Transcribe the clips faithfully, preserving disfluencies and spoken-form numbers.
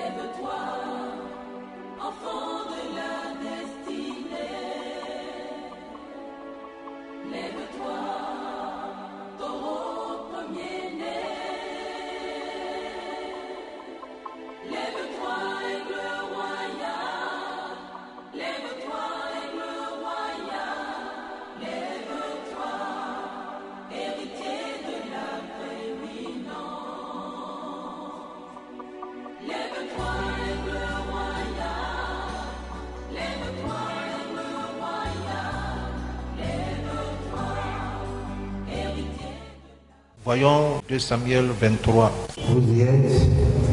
Voyons deux Samuel vingt-trois. Vous y êtes.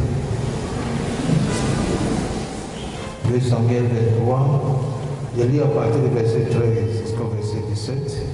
deux Samuel vingt-trois. Je lis à partir du verset treize jusqu'au verset dix-sept.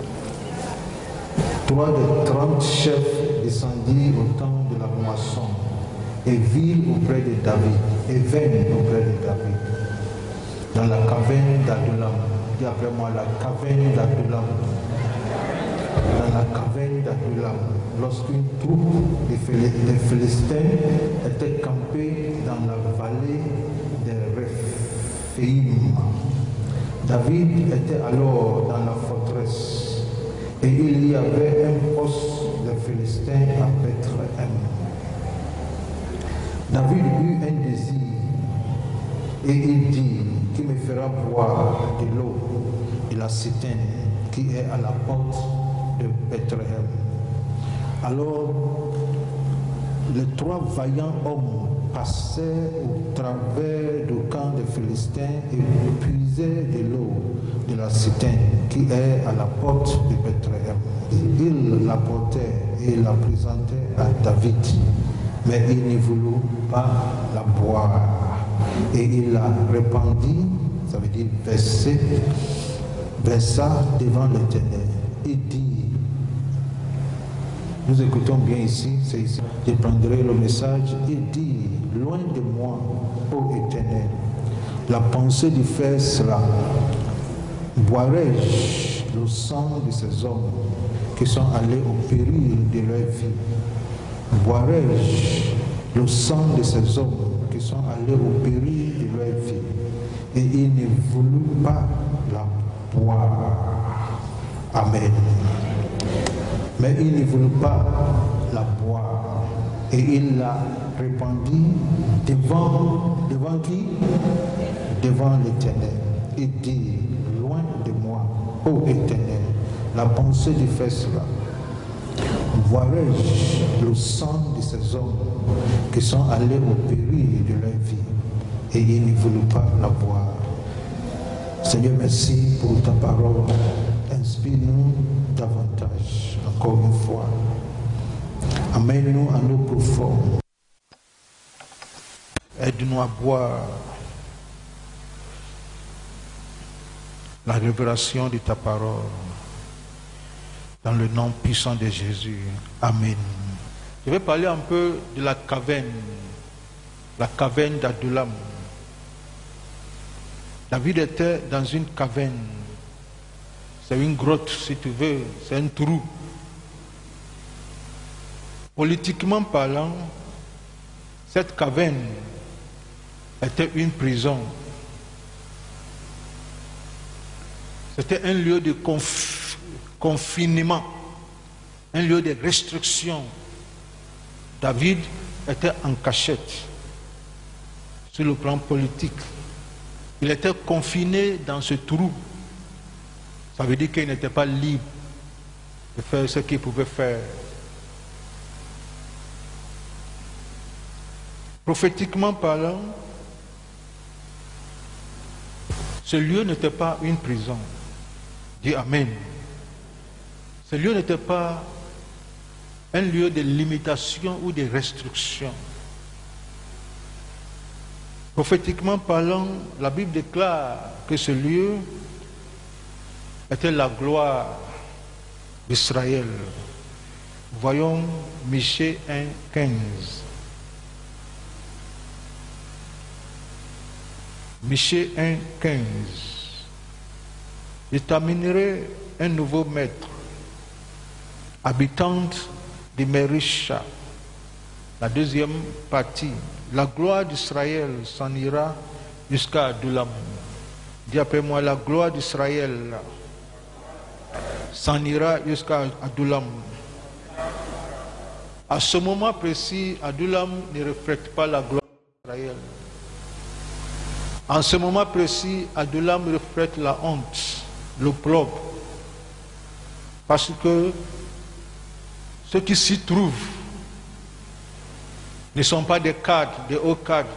Trois des trente chefs descendirent au temps de la moisson et virent auprès de David et vinrent auprès de David dans la caverne d'Adullam. Dis après moi, la caverne d'Adullam. Dans la caverne d'Adullam, lorsqu'une troupe des Philistins était campée dans la vallée de Rephaïm. David était alors dans la forteresse et il y avait un poste de Philistins à Bethléem. David eut un désir et il dit: qui me fera boire de l'eau de la citerne qui est à la porte de Bethléem. Alors les trois vaillants hommes passaient au travers du camp des Philistins et puisaient de l'eau de la citerne qui est à la porte de Bethléem. Ils la portaient et la présentaient à David, mais il ne voulut pas la boire. Et il la répandit, ça veut dire verser, versa devant l'Éternel. Il dit, nous écoutons bien ici, c'est ici, je prendrai le message. Il dit, loin de moi, ô Éternel, la pensée du faire cela. Boirai-je le sang de ces hommes qui sont allés au péril de leur vie? Boirai-je le sang de ces hommes qui sont allés au péril de leur vie? Et il ne voulut pas la boire. Amen. Mais il ne voulut pas la boire. Et il la répandit devant, devant qui? Devant l'Éternel. Il dit, loin de moi, ô Éternel, la pensée de faire cela. Boirai-je le sang de ces hommes qui sont allés au péril de leur vie? Et il ne voulut pas la boire. Seigneur, merci pour ta parole. Inspire-nous davantage, encore une fois. Amène-nous à nos profonds. Aide-nous à boire la révélation de ta parole. Dans le nom puissant de Jésus. Amen. Je vais parler un peu de la caverne. La caverne d'Adullam. David était dans une caverne. C'est une grotte, si tu veux. C'est un trou. Politiquement parlant, cette caverne était une prison. C'était un lieu de conf... confinement, un lieu de restriction. David était en cachette sur le plan politique. Il était confiné dans ce trou. Ça veut dire qu'il n'était pas libre de faire ce qu'il pouvait faire. Prophétiquement parlant, ce lieu n'était pas une prison. Dis Amen. Ce lieu n'était pas un lieu de limitation ou de restriction. Prophétiquement parlant, la Bible déclare que ce lieu était la gloire d'Israël. Voyons Michée un, quinze. Michée un, quinze. Je t'amènerai un nouveau maître, habitante de Mérisha. La deuxième partie la gloire d'Israël s'en ira jusqu'à Adullam. Dis après moi, la gloire d'Israël s'en ira jusqu'à Adullam. À ce moment précis, Adullam ne reflète pas la gloire d'Israël. En ce moment précis, Adullam reflète la honte, l'opprobre. Parce que ceux qui s'y trouvent ne sont pas des cadres, des hauts cadres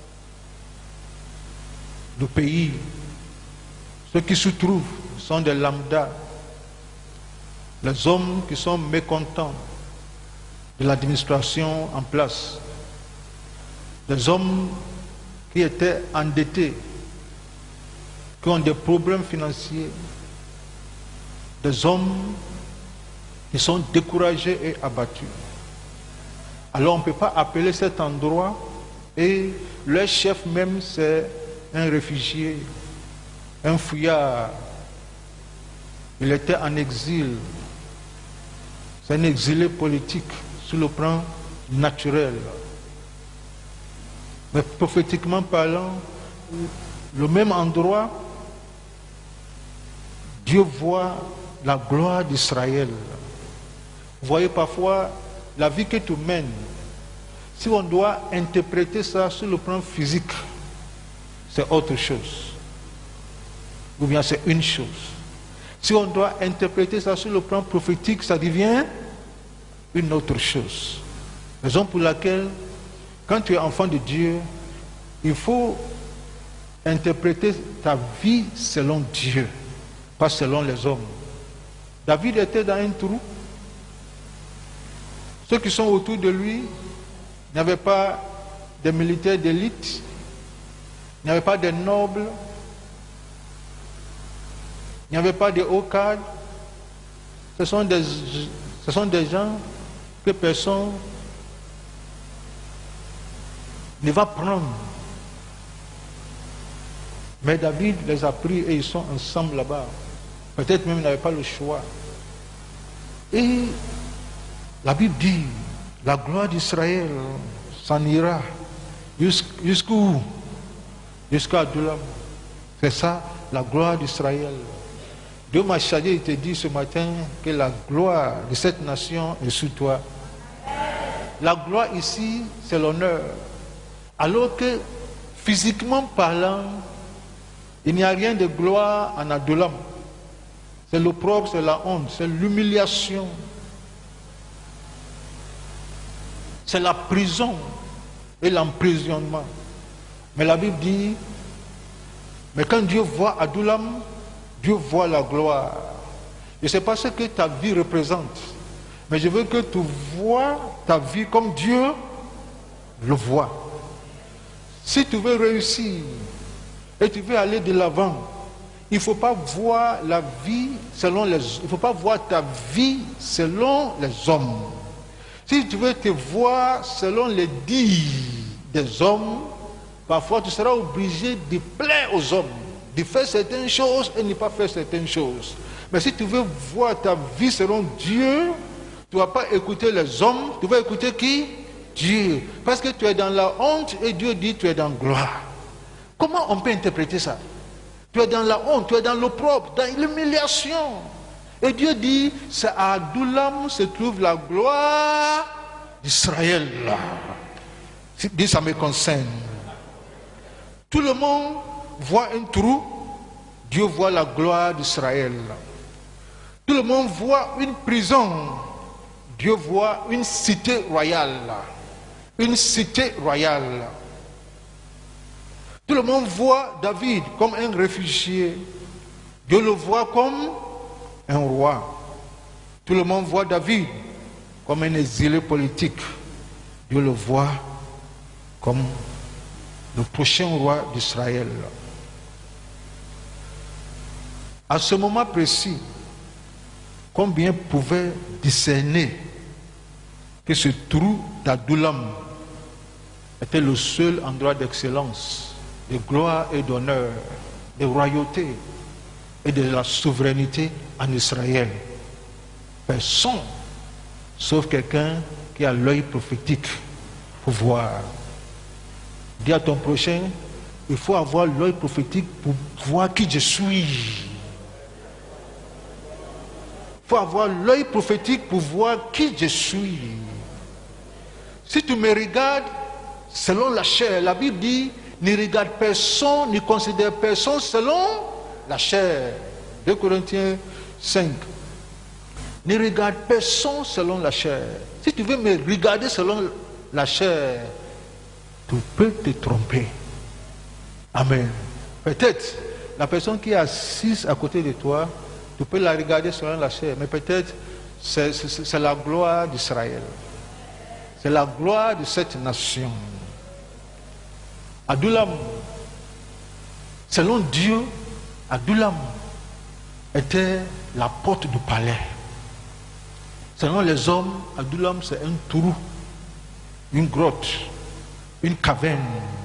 du pays. Ceux qui s'y trouvent sont des lambdas, les hommes qui sont mécontents de l'administration en place, des hommes qui étaient endettés, qui ont des problèmes financiers, des hommes qui sont découragés et abattus. Alors on ne peut pas appeler cet endroit, et leur chef même c'est un réfugié, un fouillard. Il était en exil. C'est un exilé politique sur le plan naturel. Mais prophétiquement parlant, le même endroit, Dieu voit la gloire d'Israël. Vous voyez parfois la vie que tu mènes. Si on doit interpréter ça sur le plan physique, c'est autre chose. Ou bien c'est une chose. Si on doit interpréter ça sur le plan prophétique, ça devient une autre chose. Raison pour laquelle, quand tu es enfant de Dieu, il faut interpréter ta vie selon Dieu, pas selon les hommes. David était dans un trou. Ceux qui sont autour de lui n'avaient pas des militaires d'élite, n'avaient pas des nobles, il n'y avait pas de hauts cadres. Ce sont des, ce sont des gens que personne ne va prendre. Mais David les a pris et ils sont ensemble là-bas. Peut-être même ils n'avaient pas le choix. Et la Bible dit, la gloire d'Israël s'en ira jusqu'où? Jusqu'à Adullam. C'est ça, la gloire d'Israël. Dieu m'a chargé, il te dit ce matin que la gloire de cette nation est sur toi. La gloire ici, c'est l'honneur. Alors que, physiquement parlant, il n'y a rien de gloire en Adullam. C'est l'opprobre, c'est la honte, c'est l'humiliation. C'est la prison et l'emprisonnement. Mais la Bible dit, mais quand Dieu voit Adullam, Dieu voit la gloire. Je ne sais pas ce que ta vie représente, mais je veux que tu vois ta vie comme Dieu le voit. Si tu veux réussir et tu veux aller de l'avant, il ne faut pas voir la vie selon les, il ne faut pas voir ta vie selon les hommes. Si tu veux te voir selon les dires des hommes, parfois tu seras obligé de plaire aux hommes, de faire certaines choses et ne pas faire certaines choses. Mais si tu veux voir ta vie selon Dieu, tu ne vas pas écouter les hommes, tu vas écouter qui? Dieu. Parce que tu es dans la honte et Dieu dit tu es dans la gloire. Comment on peut interpréter ça? Tu es dans la honte, tu es dans l'opprobre, dans l'humiliation. Et Dieu dit, c'est à Adullam se trouve la gloire d'Israël. Dis, ça me concerne. Tout le monde voit un trou, Dieu voit la gloire d'Israël. Tout le monde voit une prison, Dieu voit une cité royale. Une cité royale. Tout le monde voit David comme un réfugié, Dieu le voit comme un roi. Tout le monde voit David comme un exilé politique, Dieu le voit comme le prochain roi d'Israël. À ce moment précis, combien pouvaient discerner que ce trou d'Adullam était le seul endroit d'excellence, de gloire et d'honneur, de royauté et de la souveraineté en Israël? Personne, sauf quelqu'un qui a l'œil prophétique pour voir. Dis à ton prochain, il faut avoir l'œil prophétique pour voir qui je suis. Il faut avoir l'œil prophétique pour voir qui je suis. Si tu me regardes selon la chair, la Bible dit, ne regarde personne, ne considère personne selon la chair. deux Corinthiens cinq. Ne regarde personne selon la chair. Si tu veux me regarder selon la chair, tu peux te tromper. Amen. Peut-être la personne qui est assise à côté de toi, tu peux la regarder selon la chair, mais peut-être c'est, c'est, c'est la gloire d'Israël. C'est la gloire de cette nation. Adullam, selon Dieu, Adullam était la porte du palais. Selon les hommes, Adullam c'est un trou, une grotte, une caverne.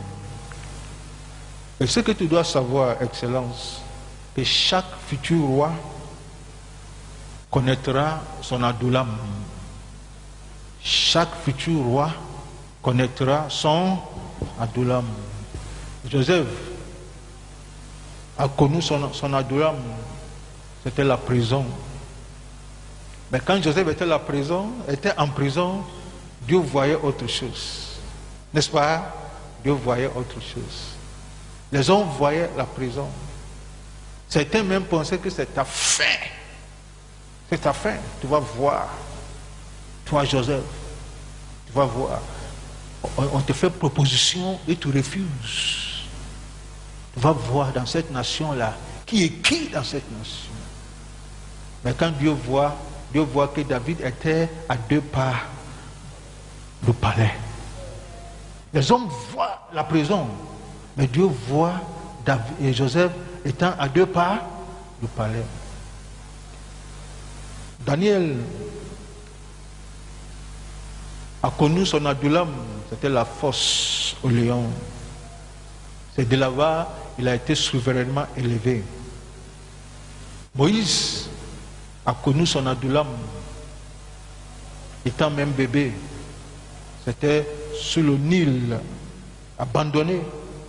Et ce que tu dois savoir, Excellence, que chaque futur roi connaîtra son Adullam. Chaque futur roi connaîtra son Adullam. Joseph a connu son, son Adullam, c'était la prison. Mais quand Joseph était, la prison, était en prison, Dieu voyait autre chose. N'est-ce pas? Dieu voyait autre chose. Les hommes voyaient la prison. Certains même pensaient que c'est ta fin. C'est ta fin. Tu vas voir. Toi, Joseph, tu vas voir. On, on te fait proposition et tu refuses. Tu vas voir dans cette nation-là, qui est qui dans cette nation. Mais quand Dieu voit, Dieu voit que David était à deux pas du palais. Les hommes voient la prison, mais Dieu voit David et Joseph étant à deux pas du palais. Daniel a connu son Adullam, c'était la fosse au lion. C'est de là-bas il a été souverainement élevé. Moïse a connu son Adullam, étant même bébé. C'était sur le Nil, abandonné.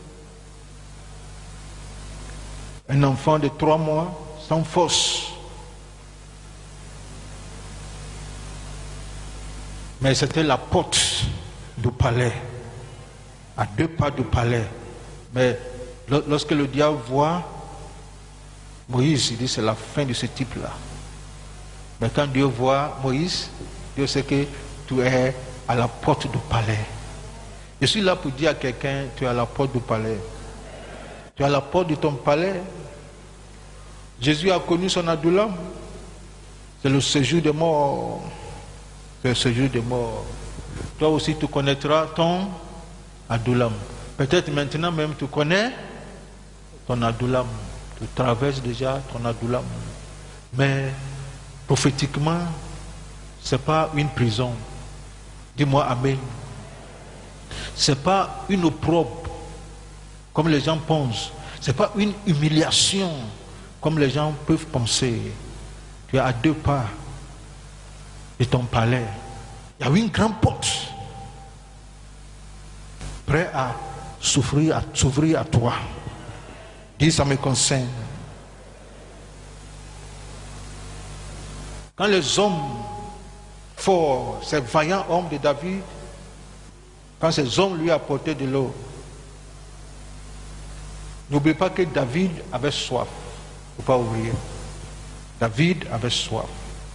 Un enfant de trois mois, sans force. Mais c'était la porte du palais, à deux pas du palais. Mais lorsque le diable voit Moïse, il dit c'est la fin de ce type-là. Mais quand Dieu voit Moïse, Dieu sait que tu es à la porte du palais. Je suis là pour dire à quelqu'un, tu es à la porte du palais. Tu es à la porte de ton palais. Jésus a connu son Adullam. C'est le séjour des morts. C'est le séjour des morts. Toi aussi tu connaîtras ton Adullam. Peut-être maintenant même tu connais ton Adullam. Tu traverses déjà ton Adullam. Mais prophétiquement, ce n'est pas une prison. Dis-moi Amen. Ce n'est pas une opprobre, comme les gens pensent. Ce n'est pas une humiliation, comme les gens peuvent penser. Tu es à deux pas de ton palais. Il y a une grande porte, prêt à s'ouvrir à, s'ouvrir à toi. Dis, ça me concerne. Quand les hommes forts, ces vaillants hommes de David, quand ces hommes lui apportaient de l'eau, n'oublie pas que David avait soif. Il ne faut pas oublier. David avait soif.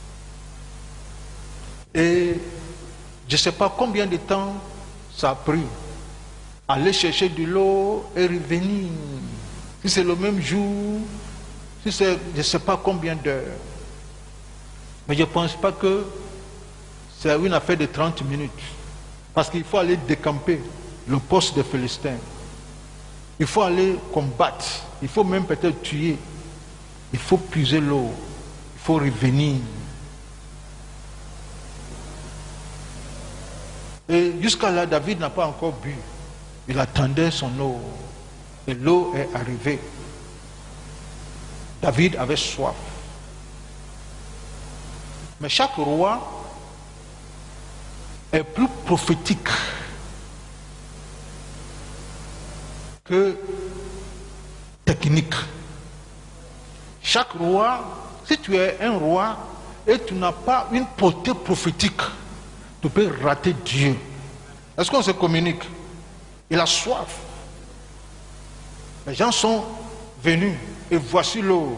Et je ne sais pas combien de temps ça a pris. Aller chercher de l'eau et revenir. Si c'est le même jour, si c'est je ne sais pas combien d'heures. Mais je ne pense pas que c'est une affaire de trente minutes. Parce qu'il faut aller décamper le poste des Philistins. Il faut aller combattre. Il faut même peut-être tuer. Il faut puiser l'eau. Il faut revenir. Et jusqu'à là, David n'a pas encore bu. Il attendait son eau. Et l'eau est arrivée. David avait soif. Mais chaque roi est plus prophétique que technique. Chaque roi, si tu es un roi et tu n'as pas une portée prophétique, tu peux rater Dieu. Est-ce qu'on se communique? Il a soif. Les gens sont venus et voici l'eau.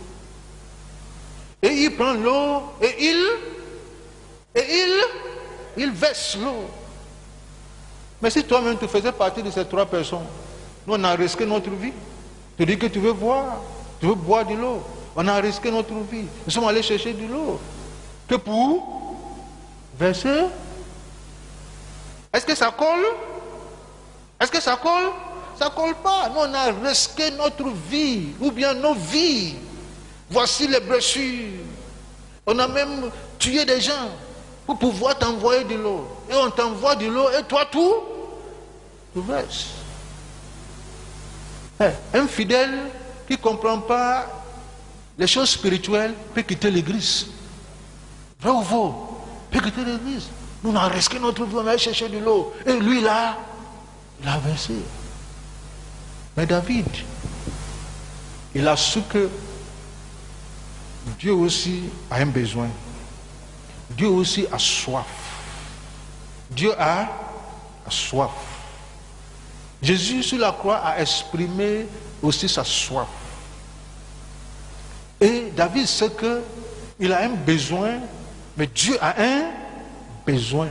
Et il prend l'eau et il, et il, il verse l'eau. Mais si toi-même tu faisais partie de ces trois personnes, nous on a risqué notre vie. Tu dis que tu veux boire, tu veux boire de l'eau. On a risqué notre vie. Nous sommes allés chercher de l'eau. Que pour verser. Est-ce que ça colle? Est-ce que ça colle? Ça ne colle pas. Nous on a risqué notre vie, ou bien nos vies. Voici les blessures. On a même tué des gens pour pouvoir t'envoyer de l'eau. Et on t'envoie de l'eau et toi tout, tu verses. Un fidèle qui ne comprend pas les choses spirituelles peut quitter l'église. Vrai ou faux? Peut quitter l'église. Nous on a risqué notre vie, on a cherché de l'eau. Et lui là, il a versé. Mais David, il a su que Dieu aussi a un besoin. Dieu aussi a soif. Dieu a, a soif. Jésus sur la croix a exprimé aussi sa soif. Et David sait qu'il a un besoin, mais Dieu a un besoin.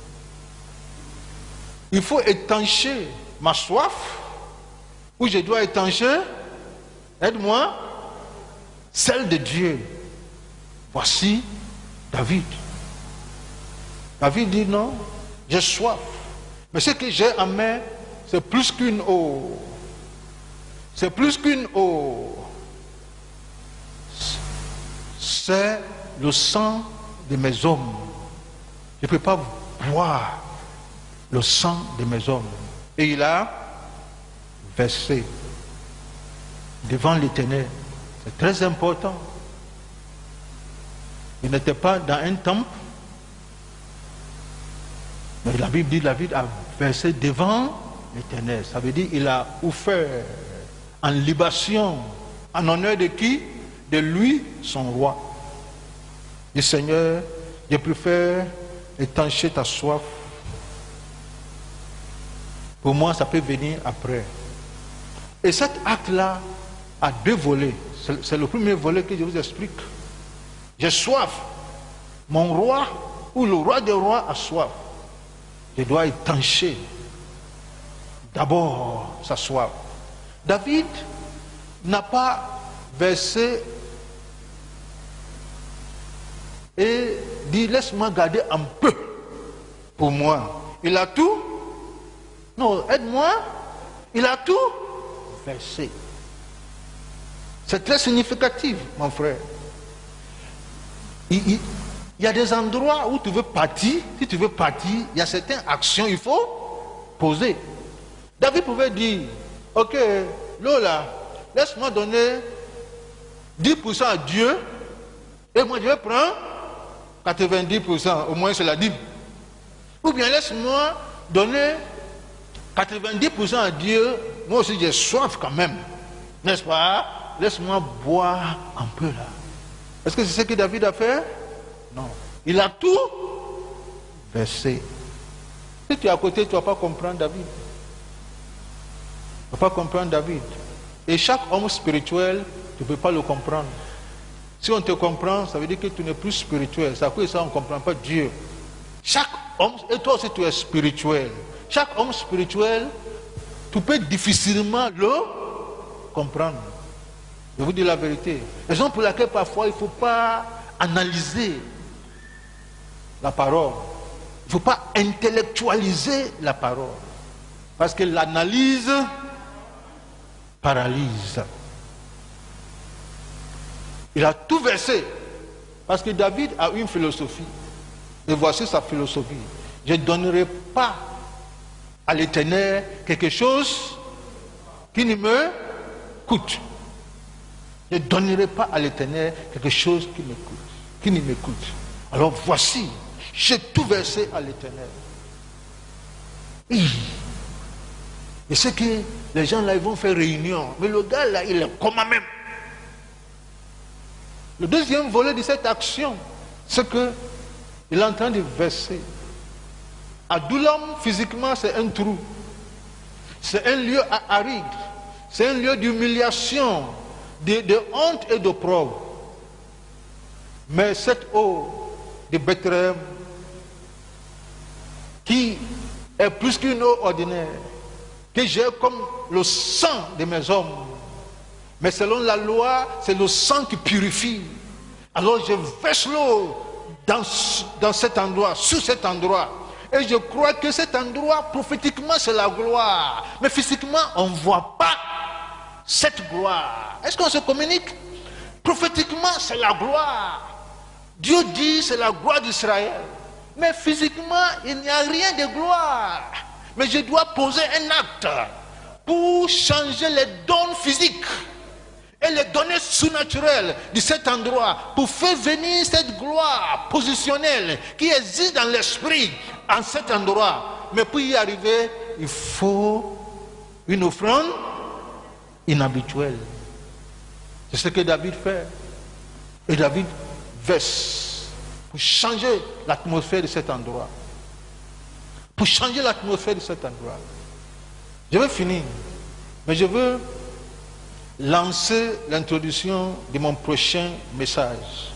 Il faut étancher ma soif, ou je dois étancher, aide-moi, celle de Dieu. Voici David. David dit non, j'ai soif. Mais ce que j'ai en main, c'est plus qu'une eau. C'est plus qu'une eau. C'est le sang de mes hommes. Je ne peux pas boire le sang de mes hommes. Et il a versé devant l'Éternel. C'est très important. Il n'était pas dans un temple. Mais la Bible dit, David a versé devant l'Éternel. Ça veut dire qu'il a offert en libation, en honneur de qui? De lui, son roi. Et Seigneur, je préfère étancher ta soif. Pour moi, ça peut venir après. Et cet acte-là a deux volets. C'est le premier volet que je vous explique. J'ai soif. Mon roi, ou le roi des rois, a soif. Je dois étancher d'abord sa soif. David n'a pas versé et dit laisse-moi garder un peu pour moi. Il a tout. Non, aide-moi. Il a tout versé. C'est très significatif, mon frère. Il, il, il y a des endroits où tu veux partir. Si tu veux partir, il y a certaines actions il faut poser. David pouvait dire, ok, Lola, laisse-moi donner dix pour cent à Dieu et moi je vais prendre quatre-vingt-dix pour cent, au moins c'est la dîme. Ou bien laisse-moi donner quatre-vingt-dix pour cent à Dieu, moi aussi j'ai soif quand même, n'est-ce pas? Laisse-moi boire un peu là. Est-ce que c'est ce que David a fait? Non. Il a tout versé. Si tu es à côté, tu ne vas pas comprendre David. Tu ne vas pas comprendre David. Et chaque homme spirituel, tu ne peux pas le comprendre. Si on te comprend, ça veut dire que tu n'es plus spirituel. C'est à cause de ça qu'on ne comprend pas Dieu. Chaque homme, et toi aussi tu es spirituel. Chaque homme spirituel, tu peux difficilement le comprendre. Je vous dis la vérité. Raison pour laquelle parfois il ne faut pas analyser la parole. Il ne faut pas intellectualiser la parole. Parce que l'analyse paralyse. Il a tout versé. Parce que David a une philosophie. Et voici sa philosophie. Je ne donnerai pas à l'Éternel quelque chose qui ne me coûte. Je ne donnerai pas à l'Éternel quelque chose qui me coûte, qui ne me coûte. Alors voici, j'ai tout versé à l'Éternel. Et c'est que les gens là, ils vont faire réunion. Mais le gars là, il est comment même. Le deuxième volet de cette action, c'est que il est en train de verser. Adullam, physiquement, c'est un trou. C'est un lieu aride. C'est un lieu d'humiliation, de, de honte et d'opprobre. Mais cette eau de Bethléem, qui est plus qu'une eau ordinaire, que j'ai comme le sang de mes hommes, mais selon la loi, c'est le sang qui purifie. Alors je verse l'eau dans, dans cet endroit, sur cet endroit. Et je crois que cet endroit, prophétiquement, c'est la gloire. Mais physiquement, on ne voit pas cette gloire. Est-ce qu'on se communique? Prophétiquement, c'est la gloire. Dieu dit, c'est la gloire d'Israël. Mais physiquement, il n'y a rien de gloire. Mais je dois poser un acte pour changer les dons physiques et les données surnaturelles de cet endroit, pour faire venir cette gloire positionnelle qui existe dans l'esprit en cet endroit. Mais pour y arriver, il faut une offrande inhabituelle. C'est ce que David fait. Et David verse pour changer l'atmosphère de cet endroit. Pour changer l'atmosphère de cet endroit. Je vais finir, mais je veux lancer l'introduction de mon prochain message.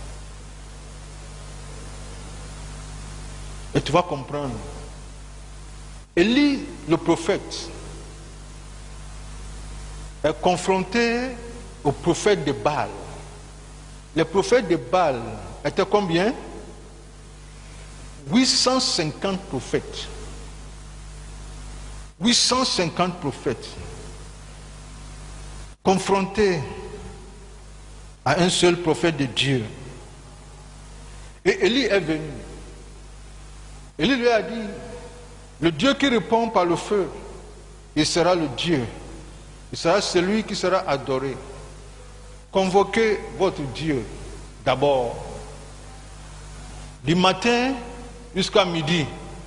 Et tu vas comprendre. Élie, le prophète, est confronté au prophète de Baal. Les prophètes de Baal étaient combien? huit cent cinquante prophètes. huit cent cinquante prophètes. Confrontés à un seul prophète de Dieu. Et Élie est venu. Élie lui a dit, le Dieu qui répond par le feu, il sera le Dieu. Il sera celui qui sera adoré. Convoquez votre Dieu d'abord. Du matin jusqu'à midi.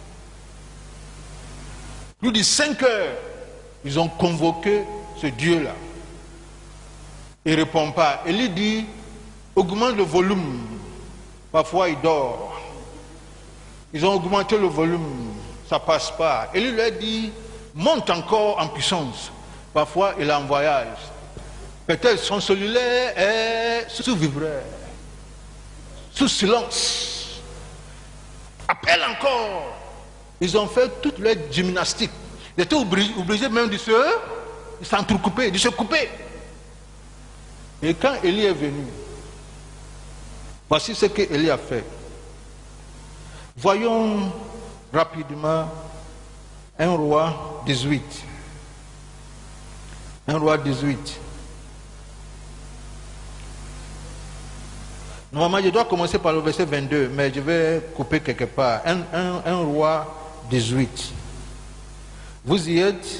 Plus de cinq heures, ils ont convoqué ce Dieu-là. Il ne répond pas. Élie dit, augmente le volume. Parfois, il dort. Ils ont augmenté le volume. Ça ne passe pas. Élie lui a dit, monte encore en puissance. Parfois, il est en voyage. Peut-être son cellulaire est sous vibreur, sous silence. Appelle encore. Ils ont fait toute leur gymnastique. Ils étaient obligés même de se, de s'entrecouper, de se couper. Et quand Élie est venu, voici ce qu'Élie a fait. Voyons rapidement un roi dix-huit. Un roi dix-huit. Normalement, je dois commencer par le verset vingt-deux, mais je vais couper quelque part. Un, un, un roi dix-huit. Vous y êtes?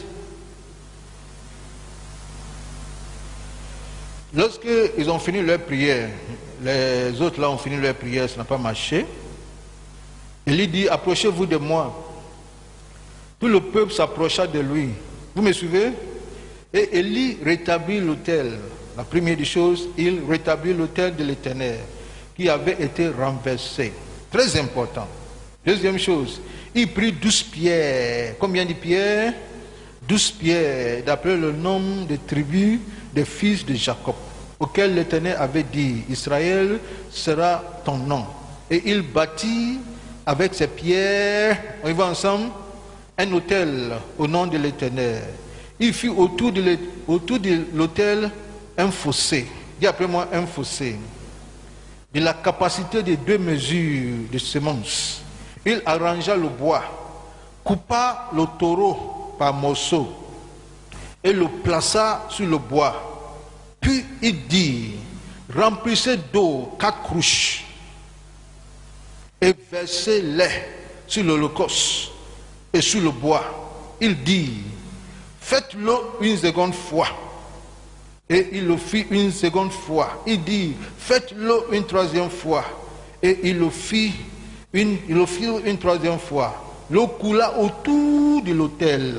Lorsqu'ils ont fini leur prière, les autres là ont fini leur prière, ça n'a pas marché. Élie dit, approchez-vous de moi. Tout le peuple s'approcha de lui. Vous me suivez? Et Élie rétablit l'autel. La première des choses, il rétablit l'autel de l'Éternel qui avait été renversé. Très important. Deuxième chose, il prit douze pierres. Combien de pierres? Douze pierres, d'après le nombre de tribus des fils de Jacob, auquel l'Éternel avait dit, Israël sera ton nom. Et il bâtit avec ces pierres, on y va ensemble, un autel au nom de l'Éternel. Il fit autour de l'autel un fossé. Dis après moi un fossé. De la capacité de deux mesures de semences. Il arrangea le bois, coupa le taureau par morceaux et le plaça sur le bois. Puis il dit, remplissez d'eau quatre cruches et versez-les sur l'holocauste et sur le bois. Il dit, faites-le une seconde fois. Et il le fit une seconde fois. Il dit, faites-le une troisième fois. Et il le fit une, il le fit une troisième fois. L'eau coula autour de l'autel.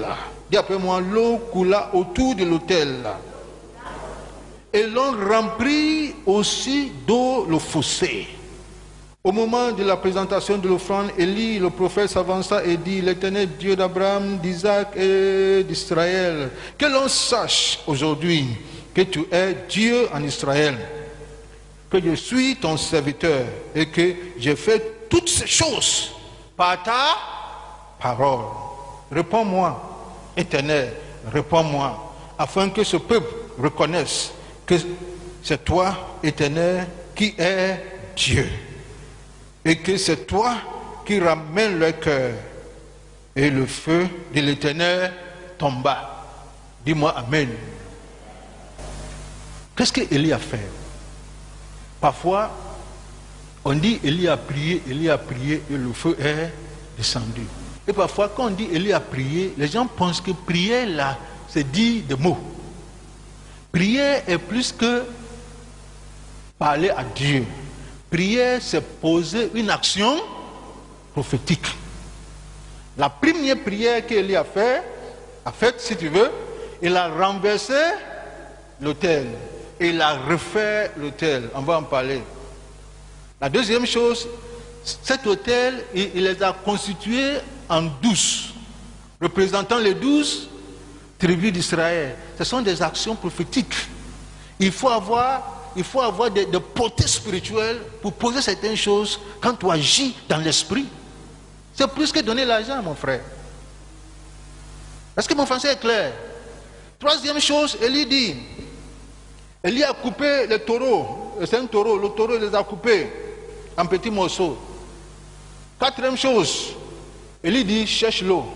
Dis après moi, l'eau coula autour de l'autel. Et l'on remplit aussi d'eau le fossé. Au moment de la présentation de l'offrande, Élie, le prophète, s'avança et dit, l'Éternel Dieu d'Abraham, d'Isaac et d'Israël, que l'on sache aujourd'hui que tu es Dieu en Israël, que je suis ton serviteur et que j'ai fait toutes ces choses par ta parole. Réponds-moi, Éternel, réponds-moi, afin que ce peuple reconnaisse que c'est toi, Éternel, qui es Dieu. Et que c'est toi qui ramènes leur cœur. Et le feu de l'Éternel tomba. Dis-moi Amen. Qu'est-ce qu'Élie a fait? Parfois, on dit Élie a prié, Élie a prié et le feu est descendu. Et parfois, quand on dit Élie a prié, les gens pensent que prière là, c'est dire des mots. Prière est plus que parler à Dieu. Prière, c'est poser une action prophétique. La première prière qu'Élie a fait, a faite, si tu veux, il a renversé l'autel. Et il a refait l'autel. On va en parler. La deuxième chose, cet autel, il, il les a constitués en douze, représentant les douze tribus d'Israël. Ce sont des actions prophétiques. Il faut avoir... Il faut avoir des, des portées spirituelles pour poser certaines choses quand tu agis dans l'esprit. C'est plus que donner l'argent, mon frère. Est-ce que mon français est clair? Troisième chose, Élie dit, Élie a coupé les taureaux. C'est un taureau, le taureau les a coupés en petits morceaux. Quatrième chose, Élie dit, cherche l'eau.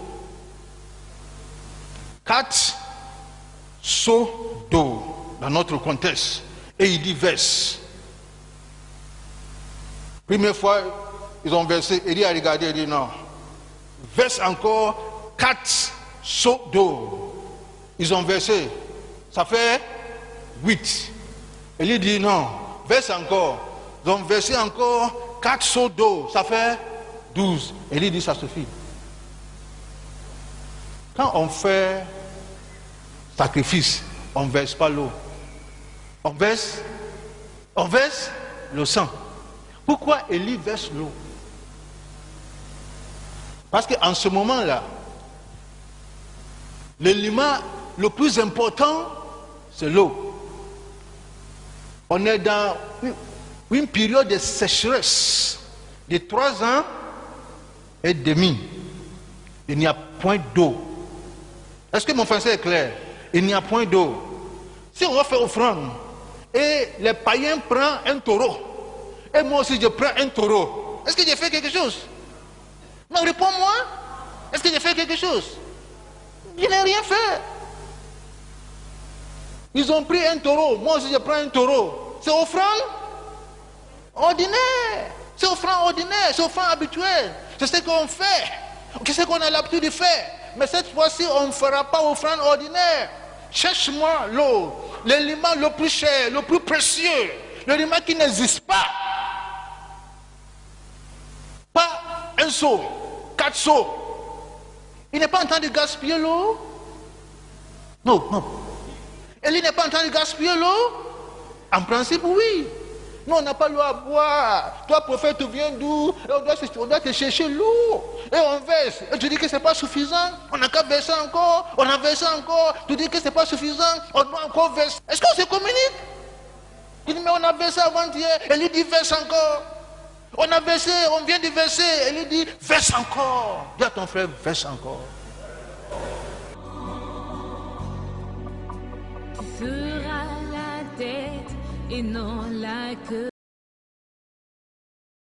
Quatre seaux d'eau dans notre contexte. Et il dit verse. Première fois, ils ont versé, Élie a regardé, il dit non. Verse encore quatre seaux d'eau. Ils ont versé. Ça fait huit. Élie dit non. Verse encore. Ils ont versé encore quatre seaux d'eau. Ça fait douze. Élie dit ça suffit. Quand on fait sacrifice, on ne verse pas l'eau. On verse, on verse le sang. Pourquoi Élie verse l'eau? Parce qu'en ce moment-là, l'élément le plus important, c'est l'eau. On est dans une période de sécheresse de trois ans et demi. Il n'y a point d'eau. Est-ce que mon français est clair? Il n'y a point d'eau. Si on va faire offrande, et les païens prennent un taureau, et moi aussi je prends un taureau, est-ce que j'ai fait quelque chose? Non, réponds-moi. Est-ce que j'ai fait quelque chose? Je n'ai rien fait. Ils ont pris un taureau, moi aussi je prends un taureau. C'est offrande ordinaire. C'est offrande ordinaire, c'est offrande habituelle. C'est ce qu'on fait. C'est ce qu'on a l'habitude de faire. Mais cette fois-ci, on ne fera pas offrande ordinaire. Cherche-moi l'eau, l'élément le plus cher, le plus précieux, l'élément qui n'existe pas. Pas un seau, quatre seaux. Il n'est pas en train de gaspiller l'eau. Non, non. Et il n'est pas en train de gaspiller l'eau. En principe, oui. Nous, on n'a pas l'eau à boire. Toi, prophète, tu viens d'où? On doit, on doit te chercher l'eau. Et on verse. Et tu dis que ce n'est pas suffisant. On n'a qu'à verser encore. On a versé encore. Tu dis que ce n'est pas suffisant. On doit encore verser. Est-ce qu'on se communique? Il dit, mais on a versé avant-hier. Et il dit, verse encore. On a versé, on vient de verser. Et il dit, verse encore. Dis à ton frère, verse encore. Tu seras la tête et non la queue.